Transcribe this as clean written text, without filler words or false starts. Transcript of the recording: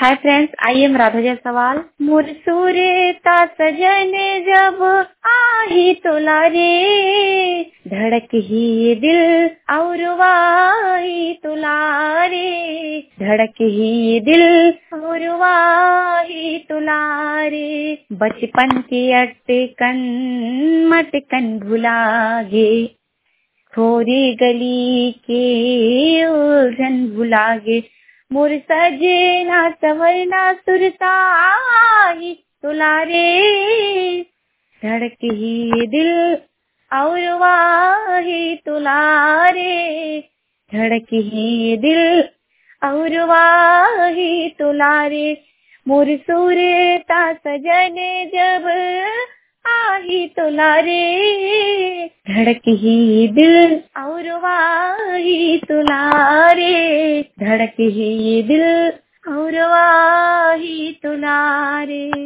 Hi friends, I am Radha Jaiswal. मोर सूरता सजन जब आही तोला रे, धड़क ही दिल और वाही तुला रे, धड़क ही दिल और वाही तुला रे। बचपन की अटकन मटकन भुला गे, थोड़ी गली के उलझन भुला गे। मोर सजना सवरना सुरता आई तुला रे, धड़क ही दिल और वाही तुला रे, धड़क ही दिल और वाही तुला रे। मोर सूरता सजने जब आही तुला रे, धड़क ही दिल और वाही तुला रे, धड़क ही दिल और वाही तुला रे।